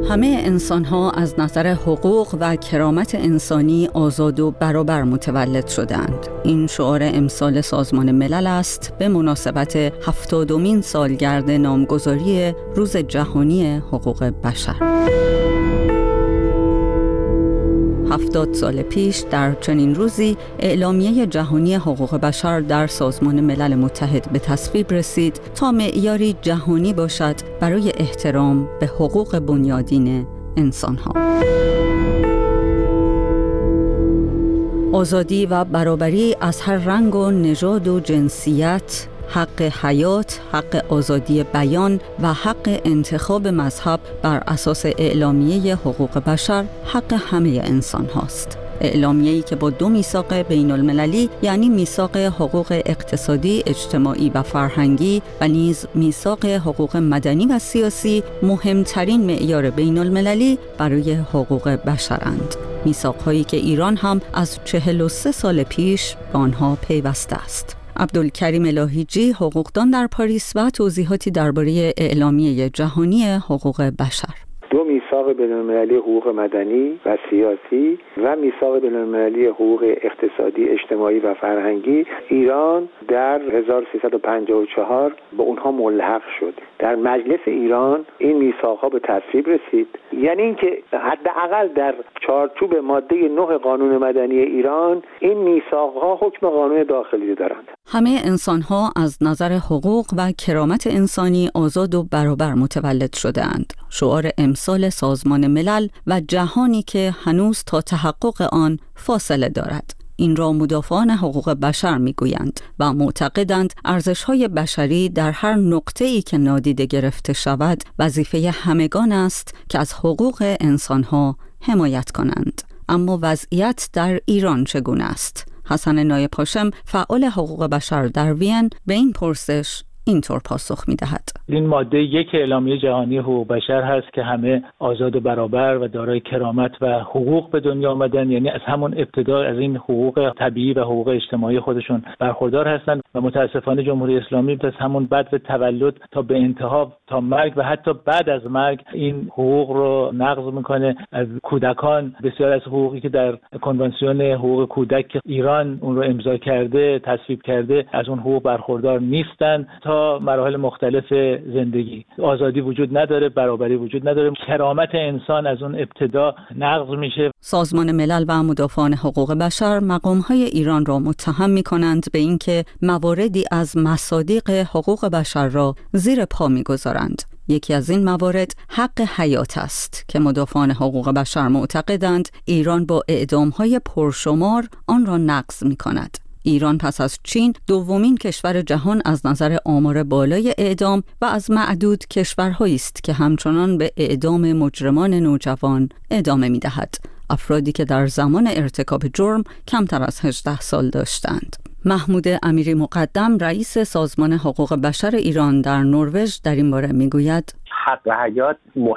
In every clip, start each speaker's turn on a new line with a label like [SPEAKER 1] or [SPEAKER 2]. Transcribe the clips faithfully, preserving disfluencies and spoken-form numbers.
[SPEAKER 1] همه انسان‌ها از نظر حقوق و کرامت انسانی آزاد و برابر متولد شدند. این شعار امسال سازمان ملل است به مناسبت هفتادمین سالگرد نامگذاری روز جهانی حقوق بشر. هفتاد سال پیش در چنین روزی اعلامیه جهانی حقوق بشر در سازمان ملل متحد به تصویب رسید تا معیاری جهانی باشد برای احترام به حقوق بنیادین انسان‌ها. آزادی و برابری از هر رنگ و نژاد و جنسیت، حق حیات، حق آزادی بیان و حق انتخاب مذهب بر اساس اعلامیه حقوق بشر حق همه انسان هاست. اعلامیه‌ای که با دو میثاق بین المللی یعنی میثاق حقوق اقتصادی، اجتماعی و فرهنگی و نیز میثاق حقوق مدنی و سیاسی مهمترین معیار بین المللی برای حقوق بشرند. میثاق‌هایی که ایران هم از چهل و سه سال پیش به آنها پیوسته است. عبدالکریم الهیجی، حقوقدان در پاریس، و توضیحاتی درباره اعلامیه جهانی حقوق بشر.
[SPEAKER 2] دو میثاق بین‌المللی حقوق مدنی و سیاسی و میثاق بین‌المللی حقوق اقتصادی، اجتماعی و فرهنگی، ایران در هزار و سیصد و پنجاه و چهار به اونها ملحق شد. در مجلس ایران این میثاق‌ها به تصویب رسید، یعنی اینکه حداقل در چارچوب ماده نه قانون مدنی ایران این میثاق‌ها حکم قانون داخلی دارند.
[SPEAKER 1] همه انسان‌ها از نظر حقوق و کرامت انسانی آزاد و برابر متولد شده‌اند. شعار امسال سازمان ملل و جهانی که هنوز تا تحقق آن فاصله دارد. این را مدافعان حقوق بشر میگویند و معتقدند ارزش‌های بشری در هر نقطه‌ای که نادیده گرفته شود وظیفه همگان است که از حقوق انسان‌ها حمایت کنند. اما وضعیت در ایران چگونه است؟ حسن نایب هاشم، فعال حقوق بشر در وین، به این پرسش اینطور پاسخ می‌دهد.
[SPEAKER 3] این ماده یک اعلامیه جهانی حقوق بشر هست که همه آزاد و برابر و دارای کرامت و حقوق به دنیا آمدن، یعنی از همون ابتدا از این حقوق طبیعی و حقوق اجتماعی خودشون برخوردار هستند و متاسفانه جمهوری اسلامی از همون بعد تولد تا به انتها تا مرگ و حتی بعد از مرگ این حقوق رو نقض میکنه. از کودکان بسیار از حقوقی که در کنوانسیون حقوق کودک که ایران اون رو امضا کرده، تصویب کرده، از اون حقوق برخوردار نیستن. تا مراحل مختلف زندگی آزادی وجود نداره، برابری وجود نداره، کرامت انسان از اون ابتدا نقض میشه.
[SPEAKER 1] سازمان ملل و مدافعان حقوق بشر مقام‌های ایران را متهم می‌کنند به اینکه مواردی از مصادیق حقوق بشر را زیر پا می‌گذارند. یکی از این موارد حق حیات است که مدافعان حقوق بشر معتقدند ایران با اعدام‌های پرشمار آن را نقض می‌کند. ایران پس از چین دومین کشور جهان از نظر آمار بالای اعدام و از معدود کشورهایی است که همچنان به اعدام مجرمان نوجوان ادامه می‌دهد، افرادی که در زمان ارتکاب جرم کمتر از هجده سال داشتند. محمود امیری مقدم، رئیس سازمان حقوق بشر ایران در نروژ، در این باره میگوید:
[SPEAKER 4] حق حیات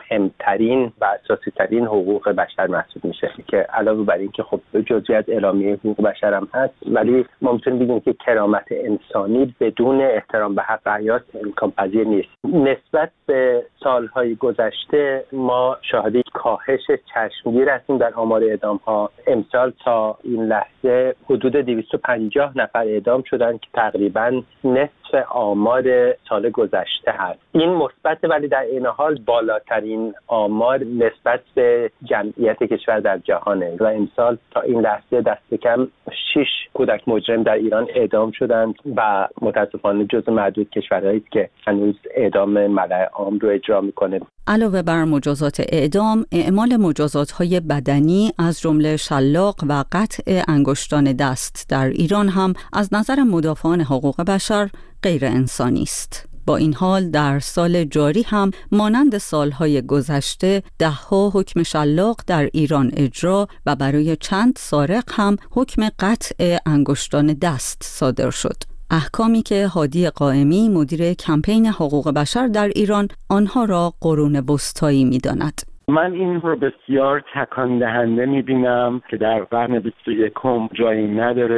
[SPEAKER 4] مهمترین و اساسی ترین حقوق بشر محسوب میشه که علاوه بر این که خب جزئیات اعلامیه حقوق بشر هم هست، ولی ما میتونیم بگیم که کرامت انسانی بدون احترام به حق حیات امکان پذیر نیست. نسبت به سالهای گذشته ما شاهد کاهش چشمگیر هستیم در آمار اعدام ها. امسال تا این لحظه حدود دویست و پنجاه نفر اعدام شدن که تقریبا نصف آمار سال گذشته هست. این مثبت، ولی در این حال بالاترین آمار نسبت به جمعیت کشور در جهانه و امسال تا این لحظه دست کم شش کودک مجرم در ایران اعدام شدند و متاسفانه جزو معدود کشورهایی است که هنوز اعدام ملأ عام رو اجرا میکنه.
[SPEAKER 1] علاوه بر مجازات اعدام، اعمال مجازات‌های بدنی از جمله شلاق و قطع انگشتان دست در ایران هم از نظر مدافعان حقوق بشر غیر انسانی است. با این حال در سال جاری هم مانند سالهای گذشته ده‌ها حکم شلاق در ایران اجرا و برای چند سارق هم حکم قطع انگشتان دست صادر شد. احکامی که هادی قائمی، مدیر کمپین حقوق بشر در ایران، آنها را قرون وسطایی می‌داند.
[SPEAKER 5] من این رو بسیار تکان دهنده می‌بینم که در قرن بیست و یکم جایی نداره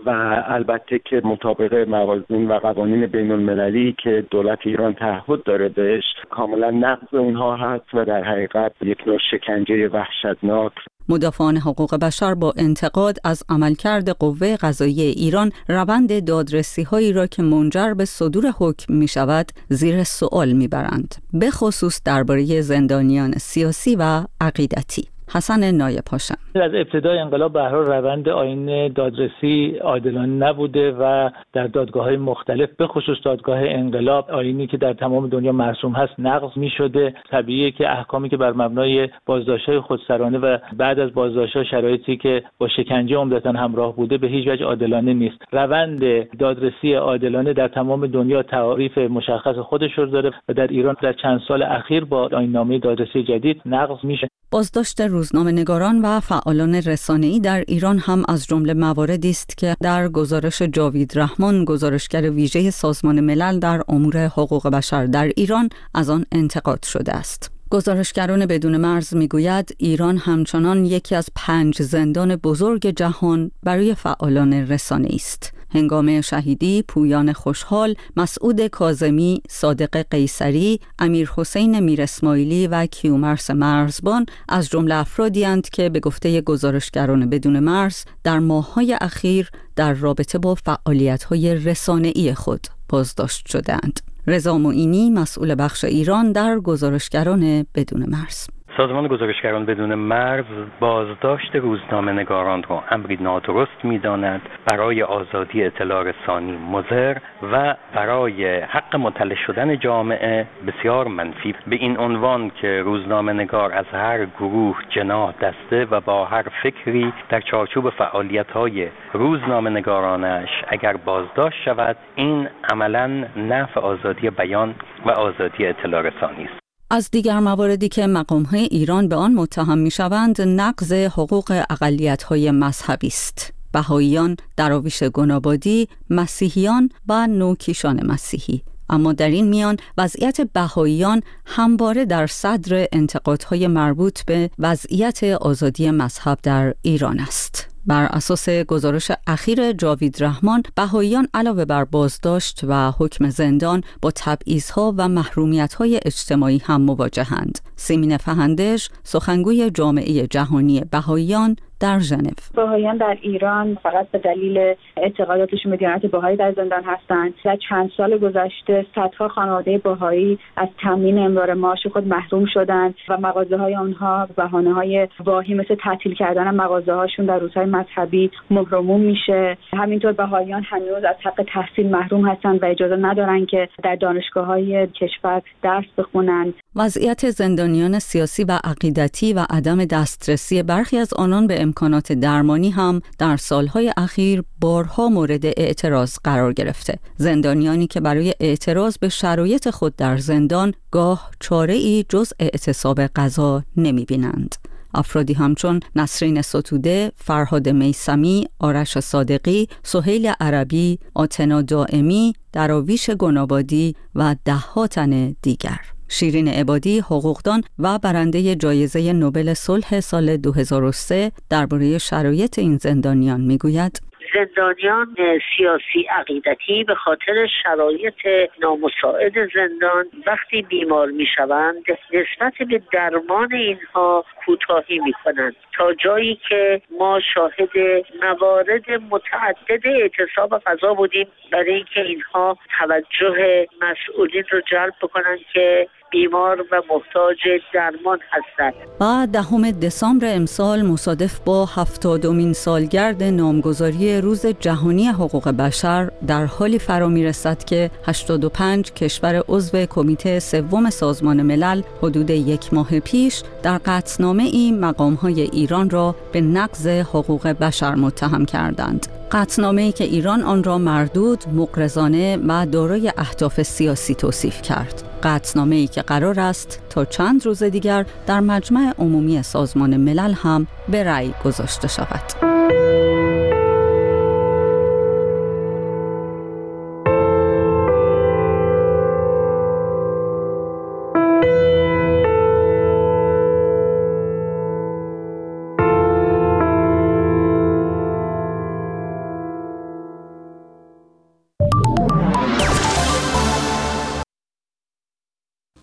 [SPEAKER 5] و البته که مطابق موازین و قوانین بین المللی که دولت ایران تعهد داره بهش، کاملا نقض اونها هست و در حقیقت یک نوع شکنجه وحشتناک.
[SPEAKER 1] مدافعان حقوق بشر با انتقاد از عملکرد قوه قضاییه ایران روند دادرسی‌هایی را که منجر به صدور حکم می‌شود زیر سؤال می‌برند، به خصوص درباره زندانیان سیاسی و عقیدتی. حسن نایب هاشم:
[SPEAKER 3] از ابتدای انقلاب به هر حال روند آیین دادرسی عادلانه نبوده و در دادگاه‌های مختلف به خصوص دادگاه انقلاب آیینی که در تمام دنیا مرسوم هست نقض می‌شده. طبیعیه که احکامی که بر مبنای بازداشت‌های خودسرانه و بعد از بازداشت‌ها شرایطی که با شکنجه عمدتاً همراه بوده به هیچ وجه عادلانه نیست. روند دادرسی عادلانه در تمام دنیا تعریف مشخص خودش رو داره و در ایران در چند سال اخیر با آیین‌نامه دادرسی جدید نقض میشه.
[SPEAKER 1] بازداشت روزنامه‌نگاران و فعالان رسانه‌ای در ایران هم از جمله مواردی است که در گزارش جاوید رحمان، گزارشگر ویژه سازمان ملل در امور حقوق بشر در ایران، از آن انتقاد شده است. گزارشگران بدون مرز میگوید ایران همچنان یکی از پنج زندان بزرگ جهان برای فعالان رسانه‌ای است. هنگام شهیدی پویان خوشحال، مسعود کاظمی، صادق قیصری، امیر حسین میر اسماعیلی و کیومرث مرزبان از جمله افرادی اند که به گفته گزارشگران بدون مرز در ماه‌های اخیر در رابطه با فعالیت‌های رسانه‌ای خود بازداشت شدند. رضا معینی، مسئول بخش ایران در گزارشگران بدون مرز:
[SPEAKER 6] سازمان گزارشگران بدون مرز بازداشت روزنامه‌نگاران را امری نادرست می‌داند، برای آزادی اطلاع رسانی مضر و برای حق مطلع شدن جامعه بسیار منفی. به این عنوان که روزنامه‌نگار از هر گروه، جناح، دسته و با هر فکری در چارچوب فعالیت‌های روزنامه‌نگارانش اگر بازداشت شود، این عملاً نفی آزادی بیان و آزادی اطلاع رسانی است.
[SPEAKER 1] از دیگر مواردی که مقام‌های ایران به آن متهم می‌شوند، نقض حقوق اقلیت‌های مذهبی است. بهائیان، دراویش گنابادی، مسیحیان و نوکیشان مسیحی. اما در این میان وضعیت بهائیان همواره در صدر انتقادهای مربوط به وضعیت آزادی مذهب در ایران است. بر اساس گزارش اخیر جاوید رحمان، بهائیان علاوه بر بازداشت و حکم زندان با تبعیض‌ها و محرومیت‌های اجتماعی هم مواجهند. سیمین فهندش، سخنگوی جامعه جهانی بهائیان در ژنو:
[SPEAKER 7] بهائیان در ایران فقط به دلیل اعتقاداتشون به دیانت بهایی در زندان هستند. در چند سال گذشته صدها خانواده بهایی از تامین امرار معاش خود محروم شدند و مغازه‌های آنها بهانه‌های واهی مثل تعطیل کردن مغازه‌هاشون در روزهای مذهبی مهرموم میشه. همینطور بهائیان هنوز از حق تحصیل محروم هستند و اجازه ندارن که در دانشگاه‌های کشور درس بخونند.
[SPEAKER 1] وضعیت زندانیان سیاسی و عقیدتی و عدم دسترسی برخی از آنان به امکانات درمانی هم در سالهای اخیر بارها مورد اعتراض قرار گرفته. زندانیانی که برای اعتراض به شرایط خود در زندان گاه چاره‌ای جز اعتصاب غذا نمی‌بینند. افرادی همچون نسرین ستوده، فرهاد میثمی، آرش صادقی، سهیل عربی، آتنا دائمی، دراویش گنابادی و ده‌ها تن دیگر. شیرین عبادی، حقوقدان و برنده جایزه نوبل صلح سال دو هزار و سه درباره شرایط این زندانیان میگوید:
[SPEAKER 8] زندانیان سیاسی عقیدتی به خاطر شرایط نامساعد زندان وقتی بیمار میشوند نسبت به درمان اینها کوتاهی میکنند، تا جایی که ما شاهد موارد متعدد اعتصاب غذا بودیم برای اینکه اینها توجه مسئولین رو جلب بکنند که بیمار و محتاج درمان هستند.
[SPEAKER 1] و دهم دسامبر امسال مصادف با هفتادمین سالگرد نامگذاری روز جهانی حقوق بشر در حالی فرا میرسد که هشتاد و پنج کشور عضو کمیته سوم سازمان ملل حدود یک ماه پیش در قطعنامه‌ای مقام‌های ایران را به نقض حقوق بشر متهم کردند. قطعنامه‌ای که ایران آن را مردود، مغرضانه و دارای اهداف سیاسی توصیف کرد. قطعنامه‌ای که قرار است تا چند روز دیگر در مجمع عمومی سازمان ملل هم به رأی گذاشته شود.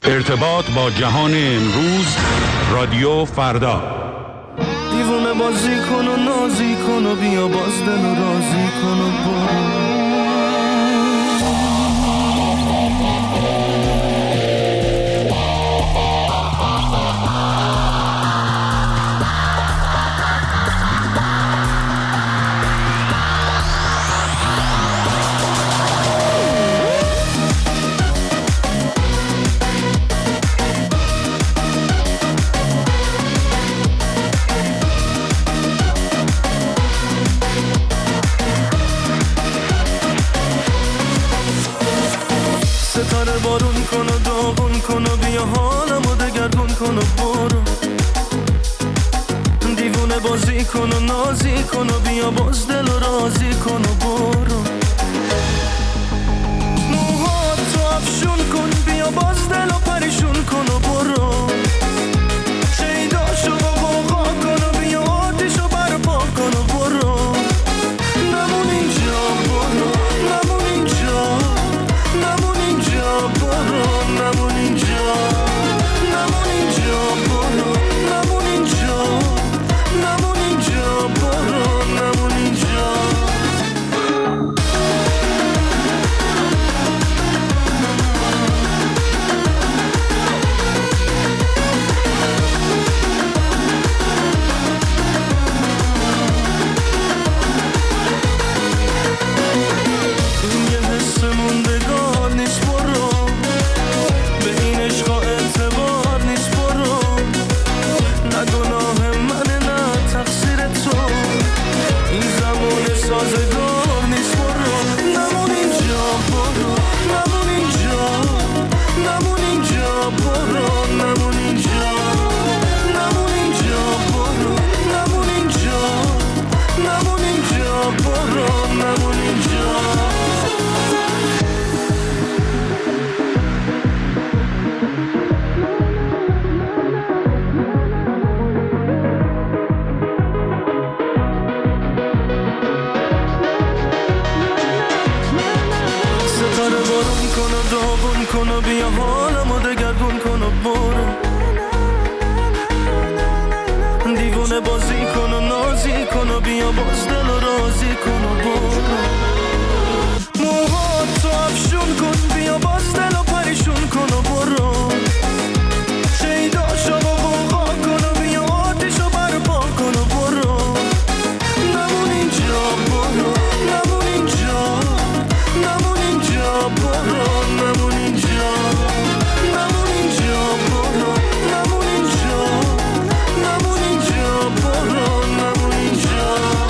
[SPEAKER 9] ارتباط با جهان امروز، رادیو فردا.
[SPEAKER 10] دیوونه بازی کن و نازی کن و بیا باز دل و رازی کن و برو. ستاره بارون کن و داغون کن و بیا حالمو دگرگون کن و برو. دیوونه بازی کن و نازی کن و بیا باز دل و رازی کن و برو. موهاتو افشون کن بیا باز دل و پریشون کن و برو. شیداشو با قوقا کن و بیا آتیشو برپا کن و برو. نمون اینجا برو، نمون اینجا، نمون اینجا برو، نمون اینجا، نمون اینجا برو، نمون اینجا، نمون اینجا برو، نمون اینجا. بازی کن و نازی کن و بیا باز دل و رازی کن و برو. موهاتو افشون کن بیا باز دل و پریشون کن و برو. شیداشو با قوقا کن و بیا آتیشو برپا کن و برو. نمون اینجا برو، نمون اینجا، نمون اینجا برو، نمون اینجا، نمون اینجا برو، نمون اینجا، نمون اینجا برو، نمون اینجا.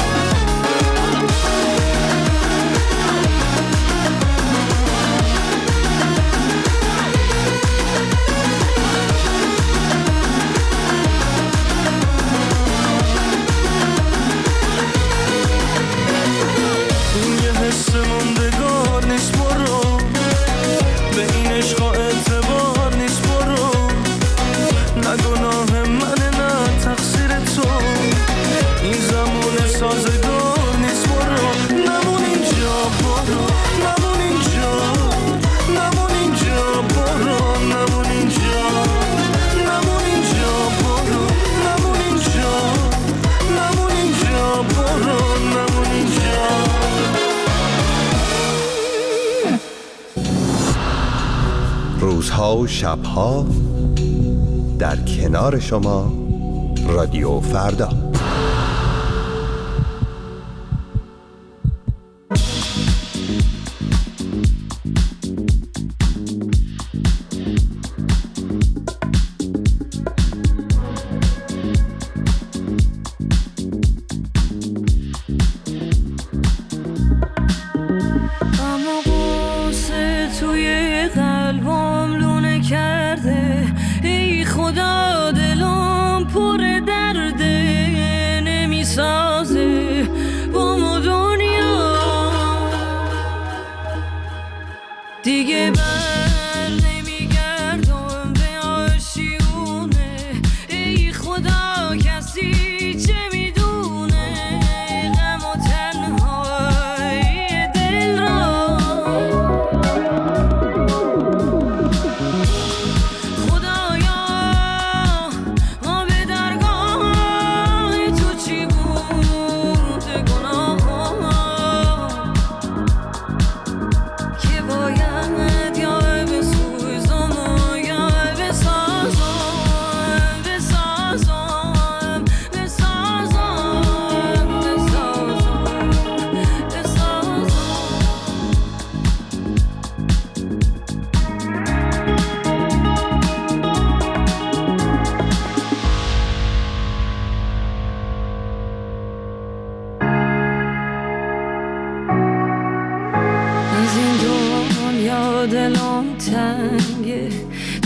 [SPEAKER 10] این یه حس موندگار نیست برو. به این عشقا اعتبار نیست برو. نه گناه منه نه تقصیر تو. این زمان سازگار نیست برو. نمون اینجا برو، نمون اینجا، نمون اینجا برو، نمون اینجا، نمون اینجا برو، نمون اینجا، نمون اینجا برو، نمون اینجا.
[SPEAKER 11] روزها و شبها در کنار شما، رادیو فردا.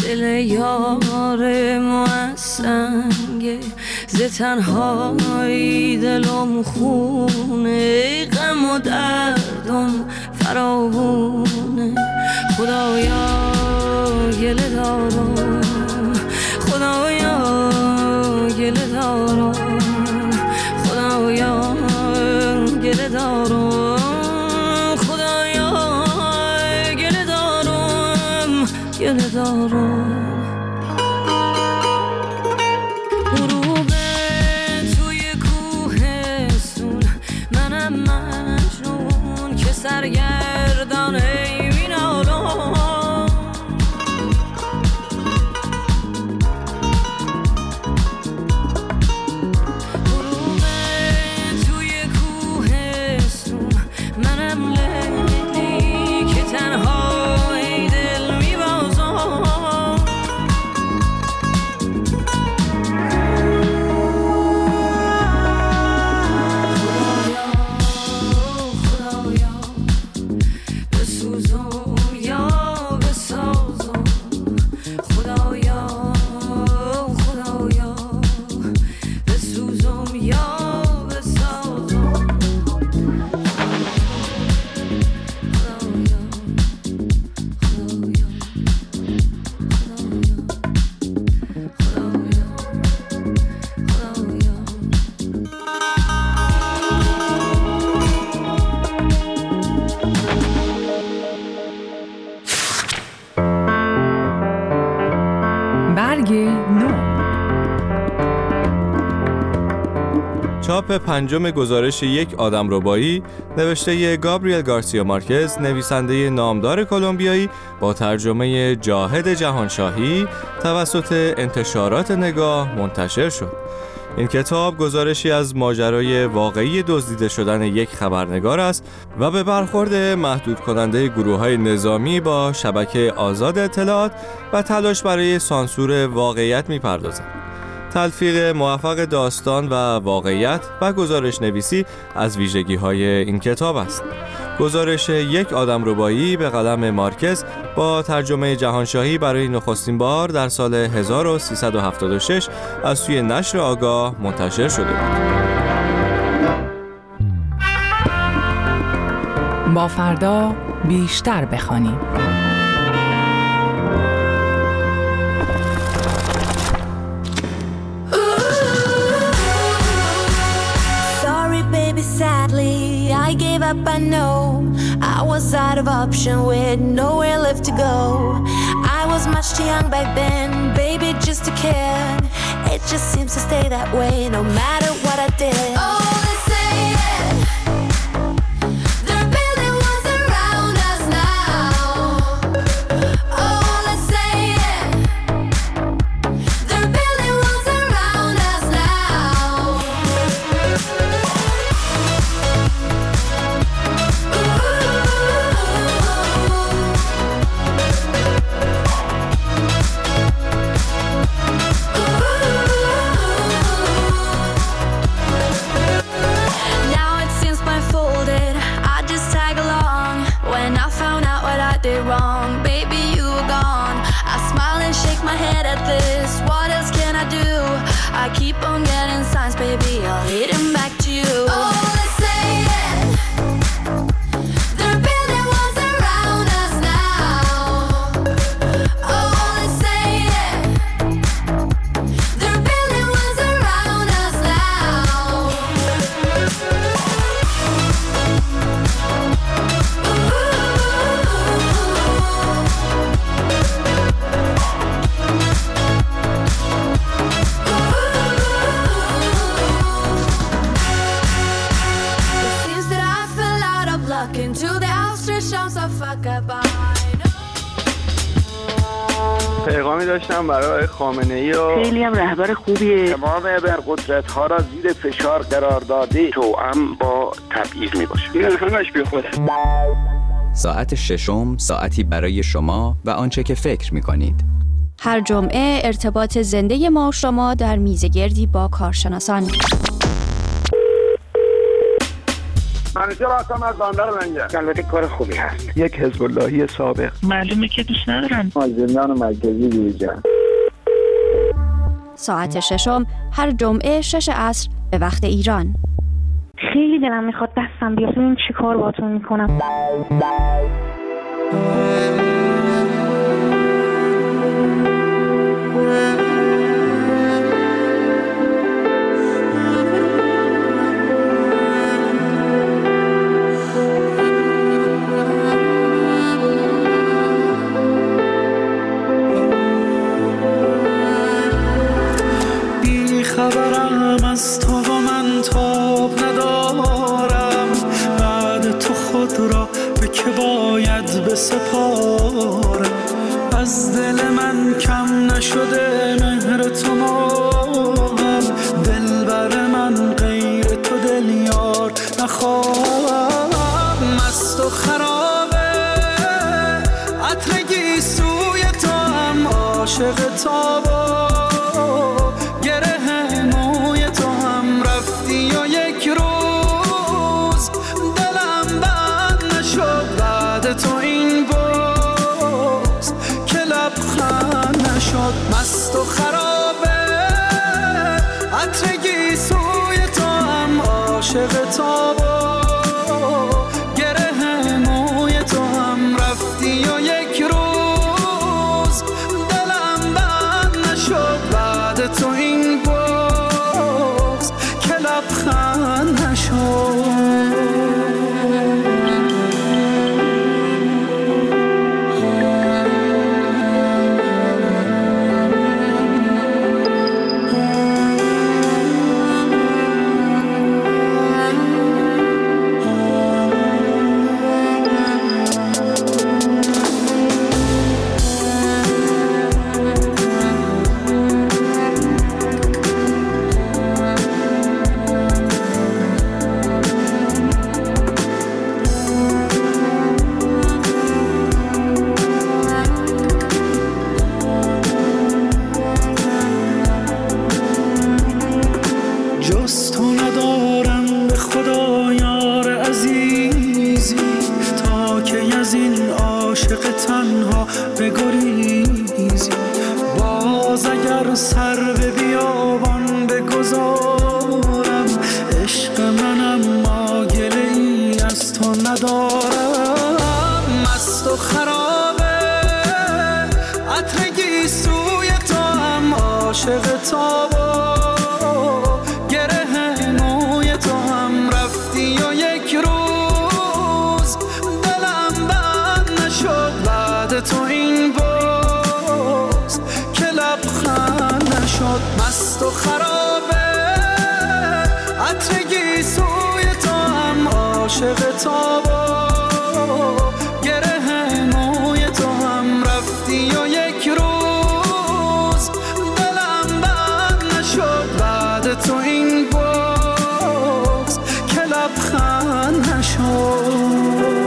[SPEAKER 12] دل یار موسنگه، ز تنهایی دلم خونه، غم و دردم فراوونه. خدایا گله دارم، خدایا گله دارم، خدایا گله دارم، خدایا گله دارم، گله دارم. غروب توی کوهستون، منم مجنون که سرگردان این عالم.
[SPEAKER 13] چاپ پنجم گزارش یک آدمربایی نوشته گابریل گارسیا مارکز، نویسنده نامدار کلمبیایی، با ترجمه جاهد جهانشاهی توسط انتشارات نگاه منتشر شد. این کتاب گزارشی از ماجرای واقعی دزدیده شدن یک خبرنگار است و به برخورد محدود کننده گروه‌های نظامی با شبکه آزاد اطلاعات و تلاش برای سانسور واقعیت می‌پردازد. تلفیق موفق داستان و واقعیت و گزارش نویسی از ویژگی‌های این کتاب است. گزارش یک آدمربایی به قلم مارکز با ترجمه جهانشاهی برای نخستین بار در سال هزار و سیصد و هفتاد و شش از سوی نشر آگاه منتشر شده بود.
[SPEAKER 14] با فردا بیشتر بخوانیم.
[SPEAKER 15] Sadly, I gave up, I know. I was out of option with nowhere left to go. I was much too young back then, baby, just a kid. It just seems to stay that way no matter what I did. Oh, let's say it. They're building walls around us now. Oh, let's say it. They're building walls around us now. Wrong, baby, you were gone. I smile and shake my head at this. What else can I do? I keep on getting signs, baby, I'll hit 'em back to you. Oh, let's say it. They're building walls around us now. Oh, let's say it. They're building walls around us now.
[SPEAKER 16] پیغامی داشتم برای خامنه‌ای و
[SPEAKER 17] خیلی هم رهبر خوبیه.
[SPEAKER 16] تمام ابرقدرت ها را زیر فشار قرار داده، توأم با تبعیض میباشه. این همش بیخوده.
[SPEAKER 18] ساعت ششم ساعتی برای شما و آنچه که فکر میکنید.
[SPEAKER 19] هر جمعه ارتباط زنده ما و شما در میزگردی با کارشناسان.
[SPEAKER 16] همیشه راستم از بندر منجه. البته کار خوبی هست.
[SPEAKER 2] یک حزب اللهی سابق.
[SPEAKER 3] معلومه که دوست ندارن.
[SPEAKER 2] زندان مرکزی دیجا.
[SPEAKER 19] ساعت ششم هر جمعه شش عصر به وقت ایران.
[SPEAKER 7] خیلی دلم میخواد دستم بیاد ببینم چی کار باهاتون میکنم.
[SPEAKER 10] بی خبرم از تو و من تاب ندارم، بعد تو خود را به که باید بسپارم. از دل من کم نشده مهر تو ماهم، دلبر من غیر تو دل یار نخواهم. مست و خرابه عطر گیسوی تو هم، عاشق تابا گره موی تو هم. رفتی و یک روز دلم بند نشد، بعد تو این بوز که لبخند نشد. مست و خرابه عطر گیسوی تو هم، عاشق تابا گره موی تو هم. رفتی و یک روز دلم بند نشد، بعد تو این بوز که لبخند نشد. جز تو ندارم به خدا یار عزیزی، تا که از این عاشق تنها بگریزی. باز اگر سر به بیابان بگذارم، عشق منم ما گله ای از تو ندارم. مست و خرابه عطر گیسوی تو هم، عاشق تابا تو این باز که لبخند نشد. مست و خرابه عطر گیسوی تو هم، عاشق تابا گره موی تو هم. رفتی و یک روز دلم بند نشد، بعد تو این باز که لبخند نشد.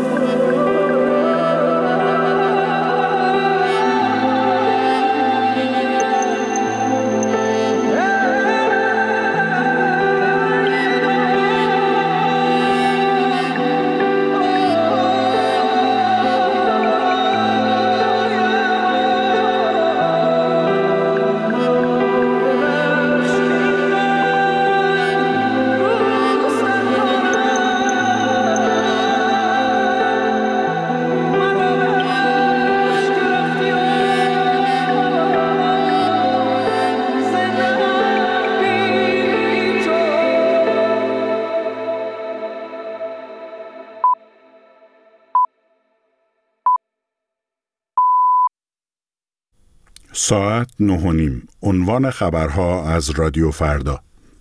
[SPEAKER 17] ساعت نه و نیم. عنوان خبرها از رادیو فردا.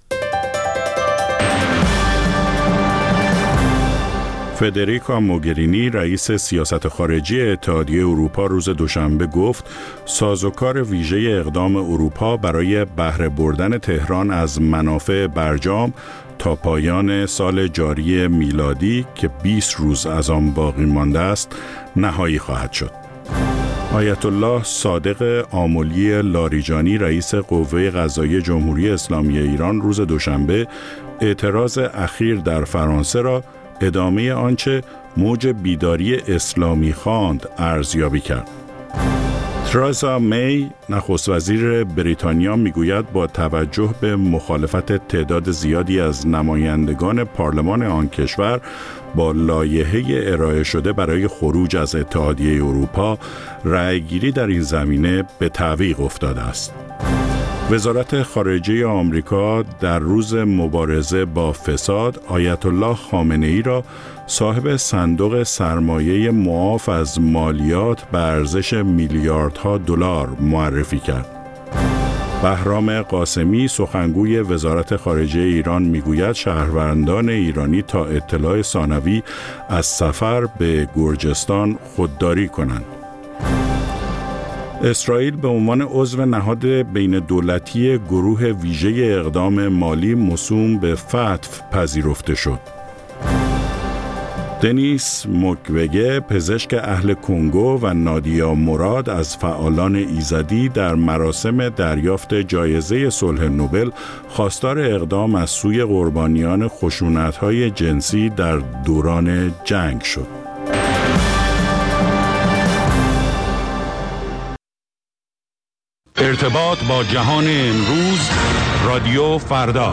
[SPEAKER 17] فدریکا موگرینی رئیس سیاست خارجی اتحادیه اروپا روز دوشنبه گفت سازوکار ویژه اقدام اروپا برای بهره بردن تهران از منافع برجام تا پایان سال جاری میلادی که بیست روز از آن باقی مانده است نهایی خواهد شد. آیت الله صادق آملی لاریجانی رئیس قوه قضاییه جمهوری اسلامی ایران روز دوشنبه اعتراض اخیر در فرانسه را ادامه آنچه موج بیداری اسلامی خواند ارزیابی کرد. ترزا می، نخست وزیر بریتانیا، میگوید با توجه به مخالفت تعداد زیادی از نمایندگان پارلمان آن کشور با لایحه ارائه شده برای خروج از اتحادیه اروپا، رأیگیری در این زمینه به تعویق افتاده است. وزارت خارجه آمریکا در روز مبارزه با فساد آیت الله خامنه‌ای را صاحب صندوق سرمایه معاف از مالیات به ارزش میلیاردها دلار معرفی کرد. بهرام قاسمی، سخنگوی وزارت خارجه ایران، میگوید شهروندان ایرانی تا اطلاع ثانوی از سفر به گرجستان خودداری کنند. اسرائیل به عنوان عضو نهاد بین دولتی گروه ویژه اقدام مالی موسوم به فتح پذیرفته شد. دنیس موکوگه، پزشک اهل کنگو، و نادیا مراد از فعالان ایزدی در مراسم دریافت جایزه صلح نوبل خواستار اقدام از سوی قربانیان خشونت‌های جنسی در دوران جنگ شد.
[SPEAKER 9] ارتباط با جهان امروز، رادیو فردا.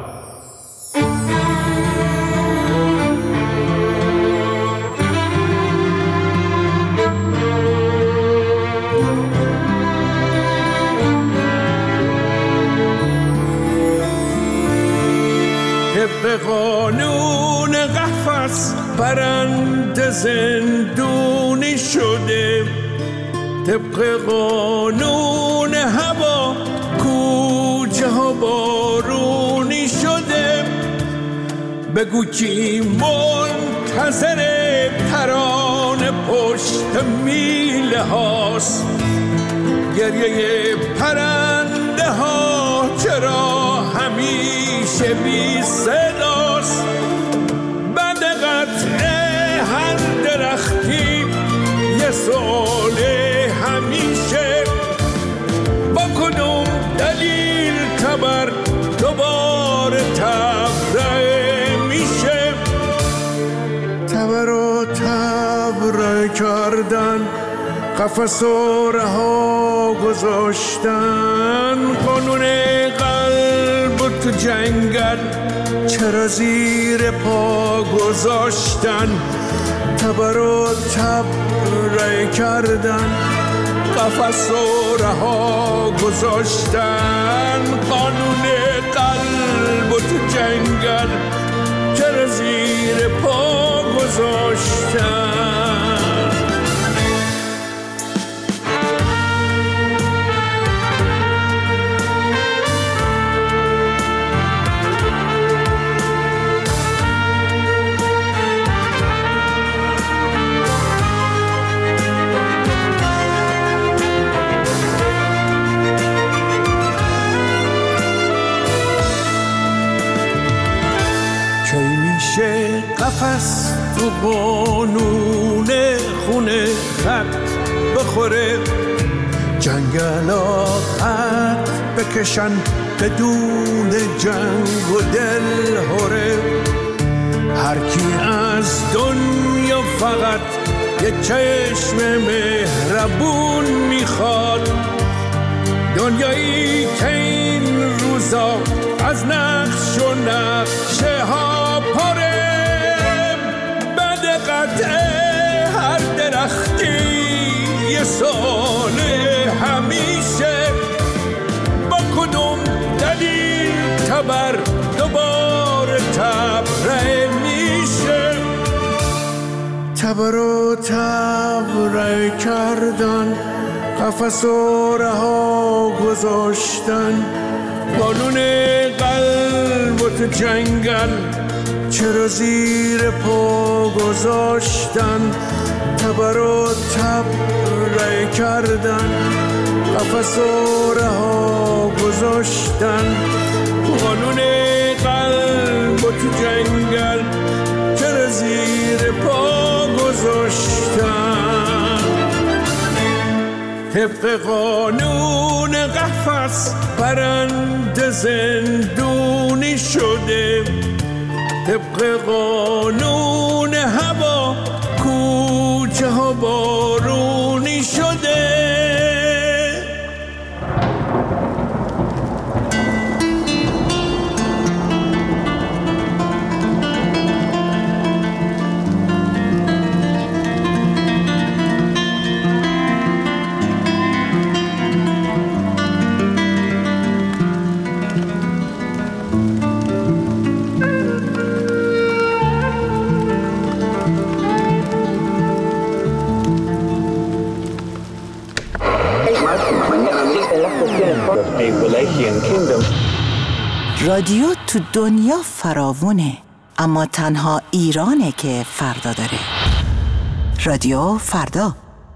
[SPEAKER 10] طبق قانون قفس پرنده زندونی شده، طبق قانون هوا کوچه ها بارونی شده. بگو کی منتظر ترانه پشت میله هاست، گریه پرنده ها چرا همیشه بی صداست. بعد قطع هر درختی یه سؤال همیشه، با کدوم دلیل تبر دوباره تبرئه میشه. تبر و تبرئه کردن، قفس و رها گذاشتن، قانون قلب و تو جنگل چرا زیر پا گذاشتن. تبر و تبرئه کردن، قفس و رها گذاشتن، قانون قلب و تو جنگل چرا زیر پا گذاشتن. قفس تو قانون خونه خط بخوره، جنگلا خط بکشن بدون جنگ و دل هره. هر کی از دنیا فقط یه چشم مهربون میخواد، دنیایی که این روزا از نقش و نقشه ها پره. هر درختی یه سال همیشه، با کدوم دلیل تبر دوباره تبرئه میشه. تبر و تبرئه کردن، قفس و رها گذاشتن، قانون قلب و تو جنگل چرا زیر پا گذاشتن. تبر و تبرئه کردن، قفس و رها گذاشتن، قانون قلب و تو جنگل چرا زیر پا گذاشتن. طبق قانون قفس پرنده زندونی شده، طبق قانون هوا کوچه ها بارونی شده.
[SPEAKER 20] رادیو تو دنیا فراوونه، اما تنها ایرانه که فردا داره. رادیو فردا.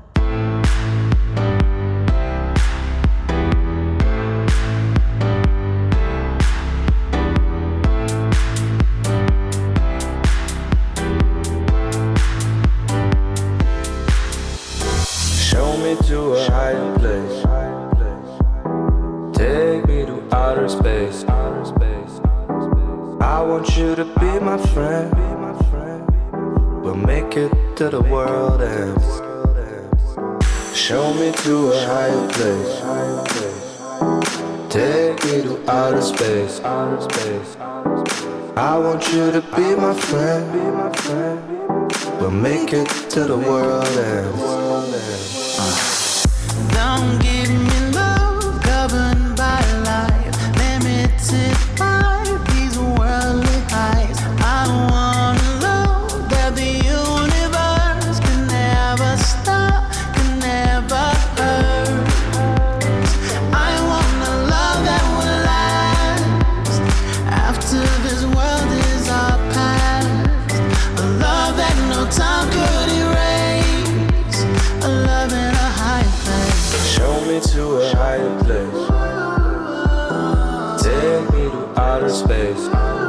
[SPEAKER 21] Show me to a higher place. Take me to outer space. I want you to be my friend. We'll make it to the world ends. Show me to a higher place. Take me to outer space. I want you to be my friend. We'll make it to the world ends.
[SPEAKER 10] Don't give me love governed by life, limited by these worldly highs. I want love that the universe can never stop, can never hurt. I want a love that will last after this world is our past. A love that no time could erase. A love in a high place.
[SPEAKER 21] Show me to a higher place. Take me to outer space.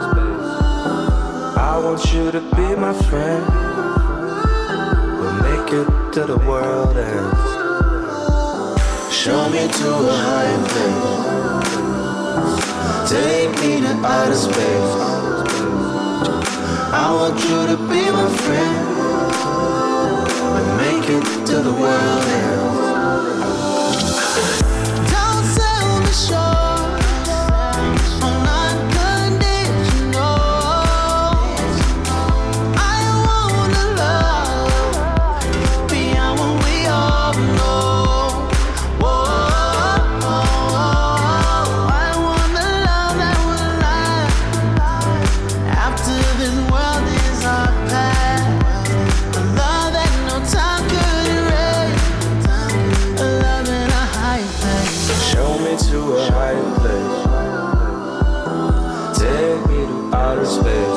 [SPEAKER 21] I want you to be my friend. We'll make it to the world ends. Show me to a higher place. Take me to outer space. I want you to be my friend. We'll make it to the world ends.
[SPEAKER 10] Don't sell me short on unconditional. I wanna love beyond what we all know. Whoa, I want a love that will last after this world is our past. A love that no time could erase. A love in a high place.
[SPEAKER 21] Show me to a higher place. Take me to outer space.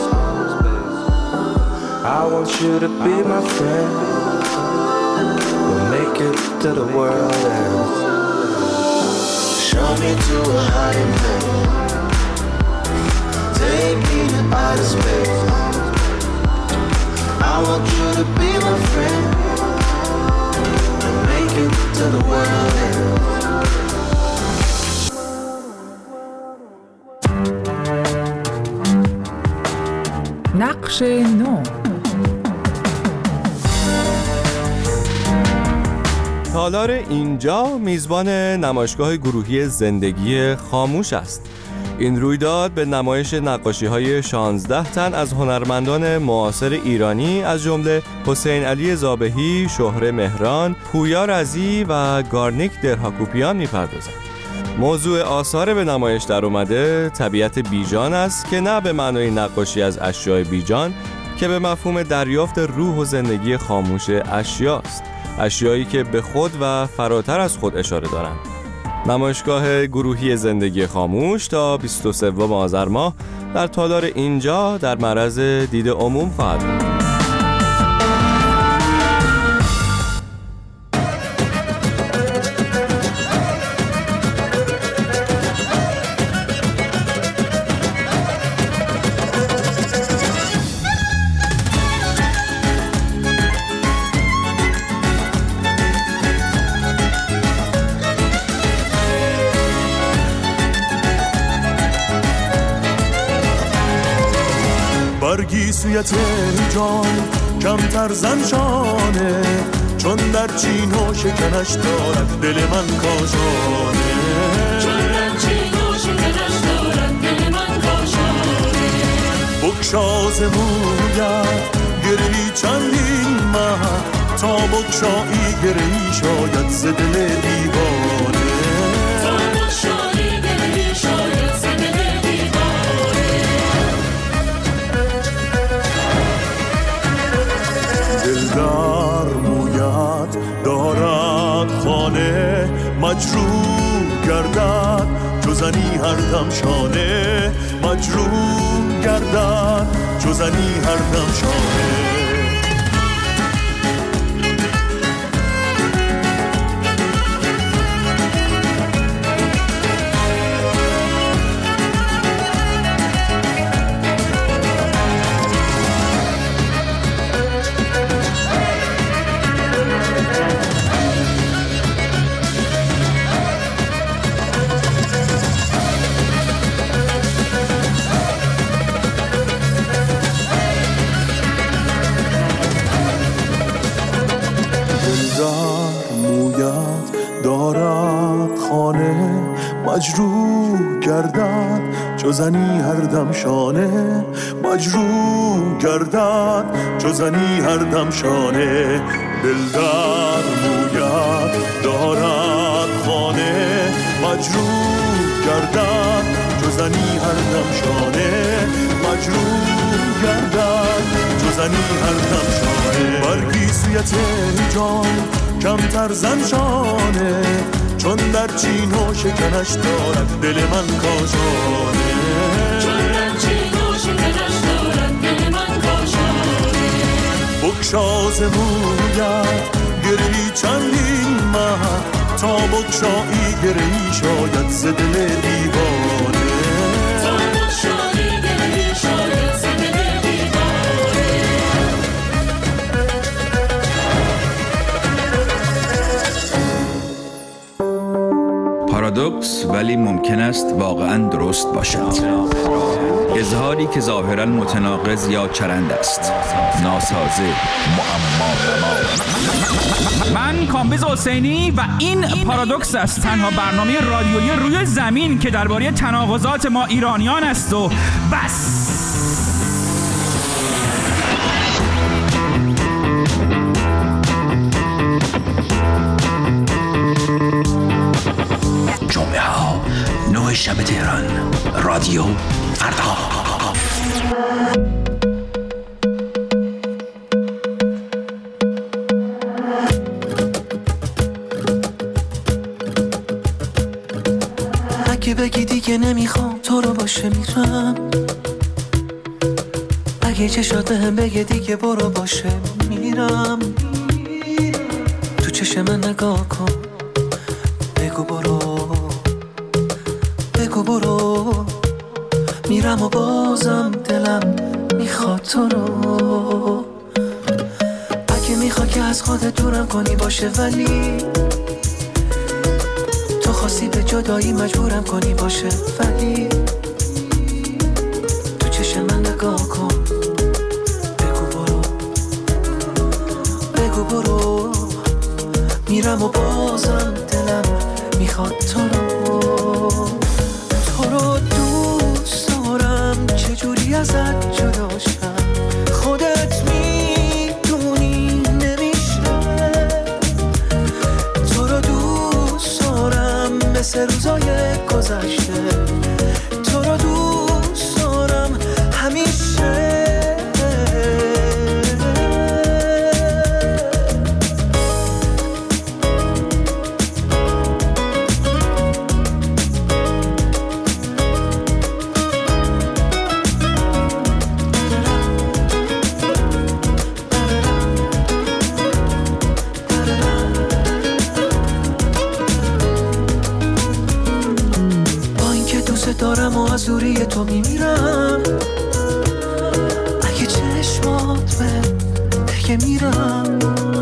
[SPEAKER 21] I want you to be my friend. We'll make it to the world ends. Show me to a higher place. Take me to outer space. I want you to be my friend. We'll make it to the world ends.
[SPEAKER 14] نقش نو.
[SPEAKER 13] تالار اینجا میزبان نمایشگاه گروهی زندگی خاموش است. این رویداد به نمایش نقاشی‌های شانزده تن از هنرمندان معاصر ایرانی از جمله حسین علی زابهی، شهره مهران، پویا رضی و گارنیک درهاکوپیان می‌پردازد. موضوع آثار به نمایش در اومده طبیعت بیجان است که نه به معنای نقاشی از اشیاء بیجان که به مفهوم دریافت روح و زندگی خاموش اشیاست، اشیایی که به خود و فراتر از خود اشاره دارند. نمایشگاه گروهی زندگی خاموش تا بیست و سوم آذر ماه در تالار اینجا در معرض دید عموم خواهد بود.
[SPEAKER 10] برگیسویت جان کمتر زنشانه، چون در چین و شکنش دارد دل من کاشانه، چون در چین و شکنش دارد دل من کاشانه. بکشاز مویت گرهی چندین ماه، تا بکشایی گرهی شاید ز دل دیوانه، تا بکشایی گرهی شاید ز دل دیوانه. دلدار مویت دارد خانه، مجروح گردد جزنی هر دم شانه، مجروح گردد جزنی هر دم شانه. مجروح گردد جزنی هر دم شانه، مجروح گردد جزنی هر دم شانه. دلدار مویت دارد خانه، مجروح گردد جزنی هر دم شانه، مجروح گردد جزنی هر دم شانه. برگیسویت جان کمتر زنشانه، چون در چین و شکنش دارد دل من کاشانه، چون در چین و شکنش دارد دل من کاشانه. بکشاز مویت گرهی چندین ماه، تا بکشایی گرهی شاید ز دل دیوانه، تا بکشایی گرهی شاید ز دل
[SPEAKER 4] پارادوکس ولی ممکن است واقعاً درست باشد. اظهاری که ظاهراً متناقض یا چرند است، ناسازه، معما.
[SPEAKER 22] من کامبیز حسینی و این پارادوکس است، تنها برنامه رادیویی روی زمین که درباره تناقضات ما ایرانیان است و بس.
[SPEAKER 23] جمعه ها نه شب تهران، رادیو فردا.
[SPEAKER 21] اگه بگی دیگه نمیخوام تو رو باشه میرم، اگه چشات بهم بگه دیگه برو باشه میرم، تو چشم من نگاه کن بگو برو، بگو برو، میرم و بازم دلم میخواد تو رو. اگه میخواد که از خودت دورم کنی باشه، ولی تو خواستی به جدایی مجبورم کنی باشه، ولی تو چشم من نگاه کن بگو برو، بگو برو، میرم و بازم دلم میخواد تو رو. تو رو دوست دارم چجوری ازت جدا شم، خودت میدونی نمیشه. تو رو دوست دارم مثل روزای گذشته، تو رو دوست دارم همیشه. دارم و از دوری تو میمیرم، اگه چشمات به دیگه میرم،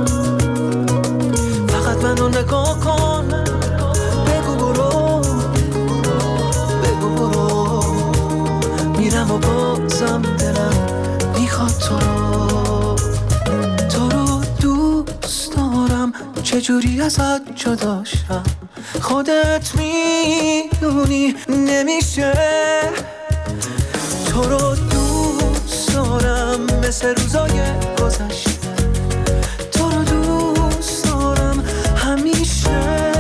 [SPEAKER 21] فقط منو نگاه کن بگو برو، بگو برو، میرم و بازم دلم ازت جداشم، خودت میدونی نمیشه. تو رو دوست دارم مثل روزای گذشته، تو رو دوست دارم همیشه.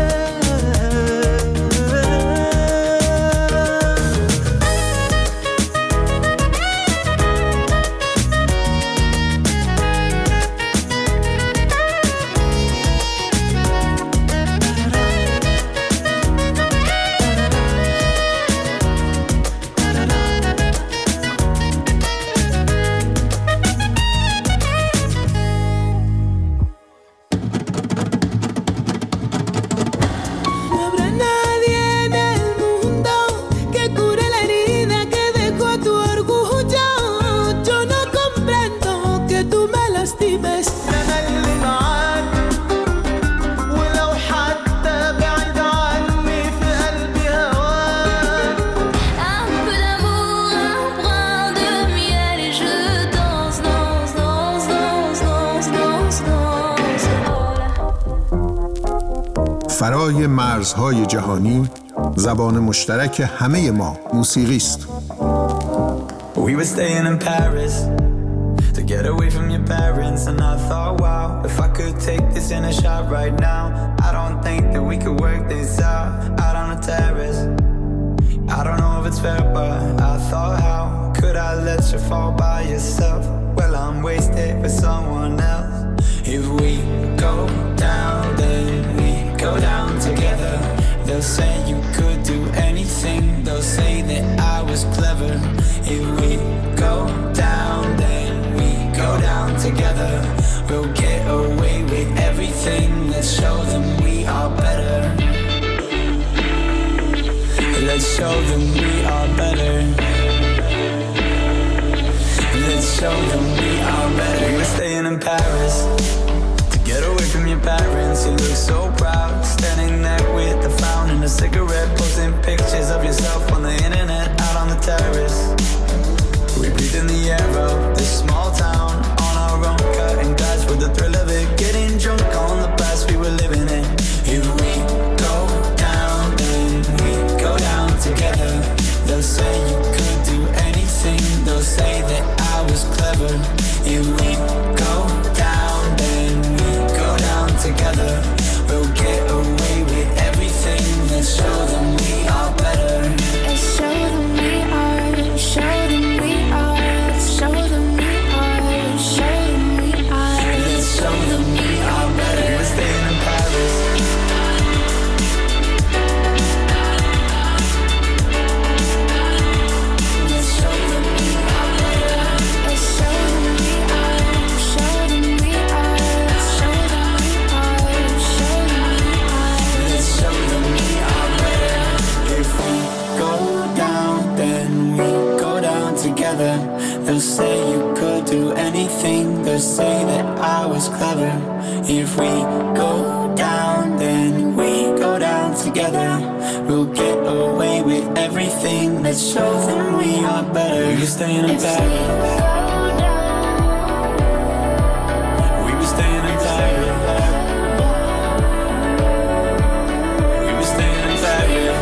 [SPEAKER 5] فرای مرزهای جهانی زبان مشترک همه ما موسیقی است.
[SPEAKER 6] We were staying in Paris to get away from your parents, and I thought, wow, if I could take this in a shot right now, I don't think that we could work this out out on the terrace. I don't know if it's fair, but I thought, how could I let you fall by yourself? Well, I'm wasted with someone else. If we go down, then we go down together. They'll say you could do anything, they'll say that I was clever. If we go down, then we go down together. We'll get away with everything, let's show them we are better. Let's show them we are better. Let's show them we are better. We were staying in Paris to get away from your parents. You look so proud, standing there with the fountain, a cigarette, posting pictures of yourself on the internet, out on the terrace. We breathe in the air of this small town on our own, cutting glass with the thrill of it, getting drunk on the past we were living in. If we go down, then we go down together. They'll say you could do anything, they'll say that I was clever. If we go down, then we go down together. We'll get away with everything, let's show them we are better.
[SPEAKER 15] Let's show them we are, show them we are, show them we are, show them we are.
[SPEAKER 6] Let's show them we are better. We're staying in Paris.
[SPEAKER 15] Let's show them we are better. Let's show them we are, show them we are, show them we are, show them we are.
[SPEAKER 6] Let's show them we are better. If we go down, then we go down together. They'll say you could do anything, they'll say that I was clever. If we go down, then we go down together. We'll get away with everything, let's show them we are better. You're staying in Paris. We were staying in Paris. We were staying in Paris.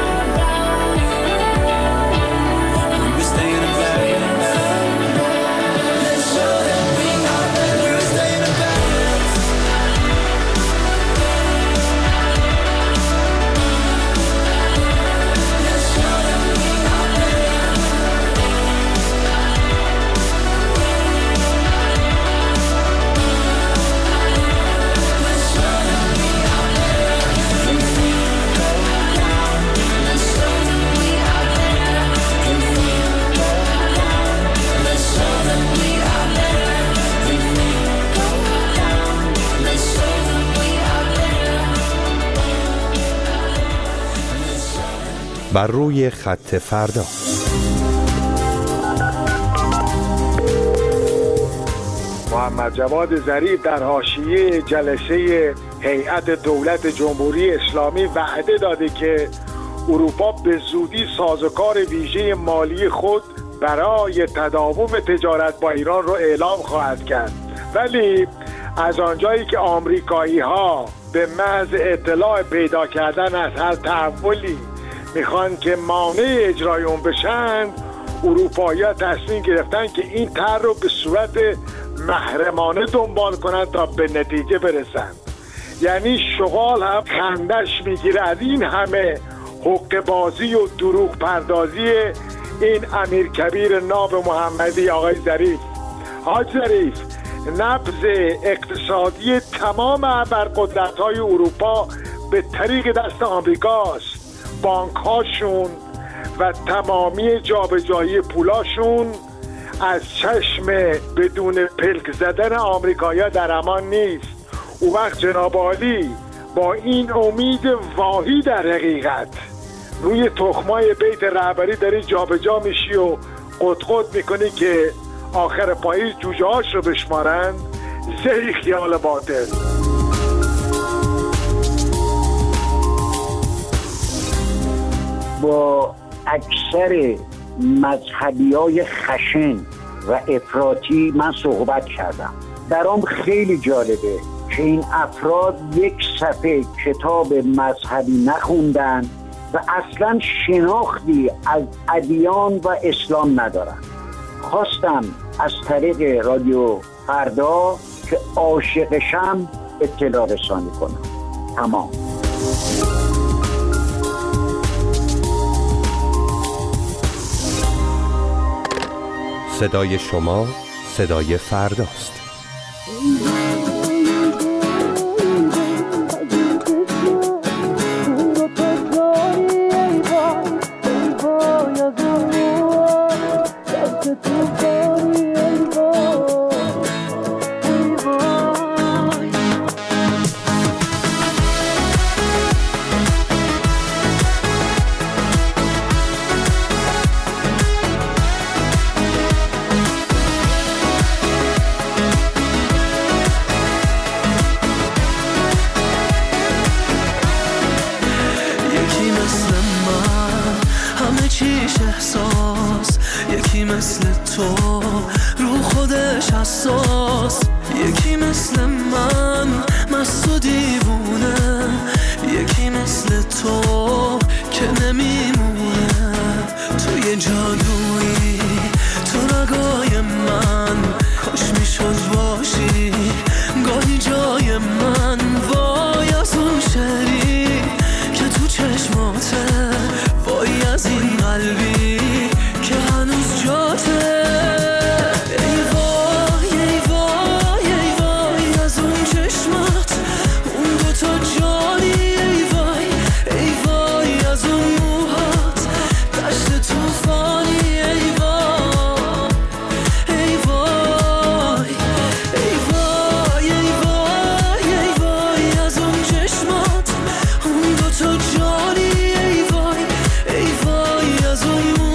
[SPEAKER 6] We were staying in Paris. Let's show them we are better. We were staying in Paris. Let's show them we are better. Let's show them we are better. If we go down, let's show them we are better. If we go down, let's show them we are better. If we go down, let's show them we are better.
[SPEAKER 11] بر روی خط فردا.
[SPEAKER 8] محمد جواد ظریف در حاشیه جلسه هیئت دولت جمهوری اسلامی وعده داده که اروپا به زودی سازوکار ویژه مالی خود برای تداوم تجارت با ایران را اعلام خواهد کرد. ولی از آنجایی که آمریکایی ها به محض اطلاع پیدا کردن از هر تحولی میخوان که مانع اجرای اون بشن، اروپایی‌ها تصمیم گرفتن که این طرح رو به صورت محرمانه دنبال کنن تا به نتیجه برسن. یعنی شغال هم خندش میگیره از این همه حقه بازی و دروغ پردازی این امیرکبیر ناب محمدی آقای ظریف. حاج ظریف، نبض اقتصادی تمام ابرقدرت‌های اروپا به طریق دست آمریکاست. بانک‌هاشون و تمامی جابجایی پولاشون از چشم بدون پلک زدن آمریکایی‌ها در امان نیست. او وقت جناب عالی با این امید واهی در حقیقت روی تخمای بیت رهبری داری جابجا میشی و قطقط میکنی که آخر پاییز جوجه هاش رو بشمارن. زهی خیال باطل.
[SPEAKER 1] با اکثر مذهبی های خشن و افراطی من صحبت کردم. برام خیلی جالبه که این افراد یک صفحه کتاب مذهبی نخوندن و اصلا شناختی از ادیان و اسلام ندارن. خواستم از طریق رادیو فردا که عاشقشم اطلاع رسانی کنم. تمام.
[SPEAKER 11] صدای شما صدای فرداست.
[SPEAKER 21] تو جانی ای وای ای وای از اون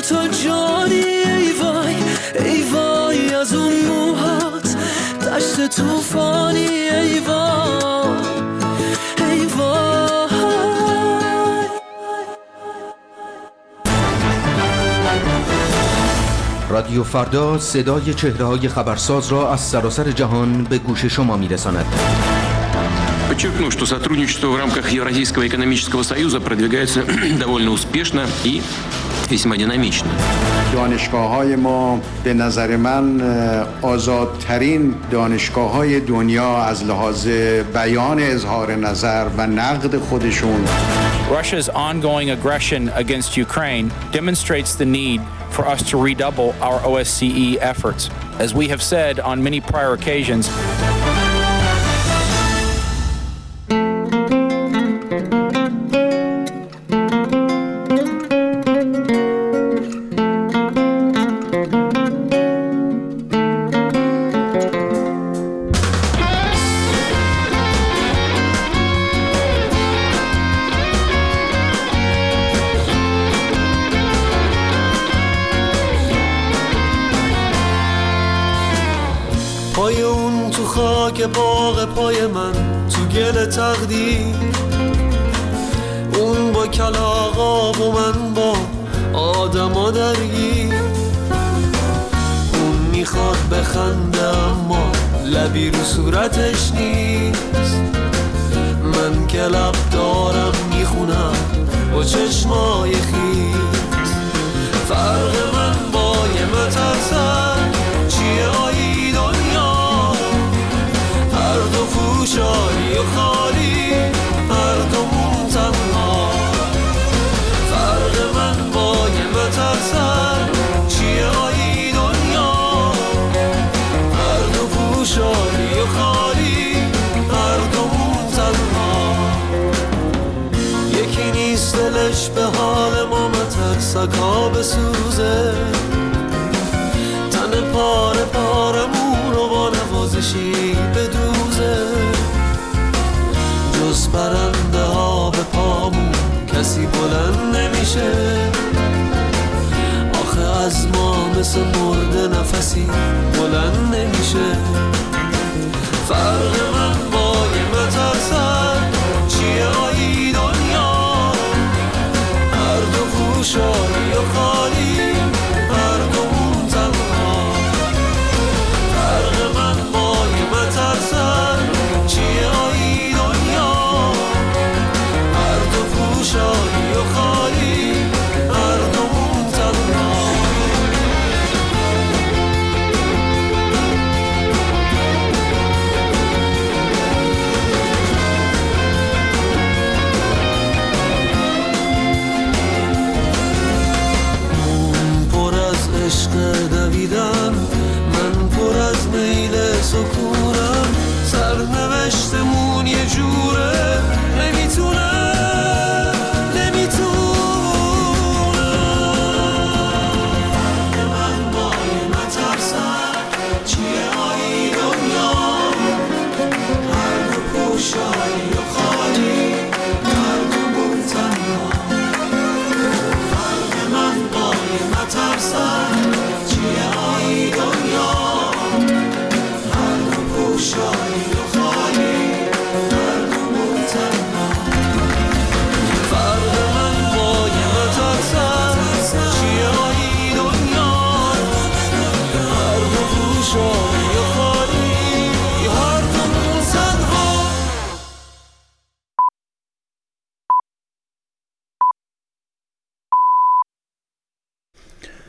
[SPEAKER 21] تو جانی ای وای ای وای از اون موهات دشت توفانی ای وای ای وای.
[SPEAKER 11] رادیو فردا صدای چهره‌های خبرساز را از سراسر جهان به گوش شما می‌رساند.
[SPEAKER 12] Подчеркну, что сотрудничество в рамках Евразийского экономического союза продвигается довольно успешно и весьма динамично.
[SPEAKER 16] دانشگاه‌های ما به نظر من آزادترین دانشگاه‌های دنیا از لحاظ بیان اظهار نظر و نقد خودشون.
[SPEAKER 18] Russia's ongoing aggression against Ukraine demonstrates the need for us to redouble our O S C E efforts. As we have said on many prior occasions,
[SPEAKER 21] پای اون تو خاک باغ پای من تو گل تقدیر، اون با کلاغا و من با آدما درگیر. اون میخواد بخنده اما لبی رو صورتش نیست. من که لب دارم میخونم با چشمای خیس. فرق من با یه مترسن چیه آیی دنیا؟ هر دو فوشاری و خالی، هر دومون تنها. فرق من با یه مترسن چیه آیی دنیا؟ هر دو فوشاری و خالی، هر دومون تنها. یکی نیست دلش به حال ما مترسکا بسوزه، تن پاره پارمون رو با نوازشی بدوزه. جز پرنده ها به پامون کسی بلند نمیشه. آخه از ما مثل مرده نفسی بلند نمیشه. فرق من با یه مترسن چیه آیی دنیا؟ هر دو فوشاری و خالی، هر دومون تنها. فرق من با یه مترسن چیه آیی دنیا؟ هر دو فوشاری و خالی، هر دومون تنها. عشق دویدم، من پر از میل سکونم. سرنوشتمون یه جوره، نمیتونم نمیتونم. من با یه مترسم چیه آیی دنیا؟ هر دو پوشایی و خالی، هر دومون تنها. فرق من با یه مترسم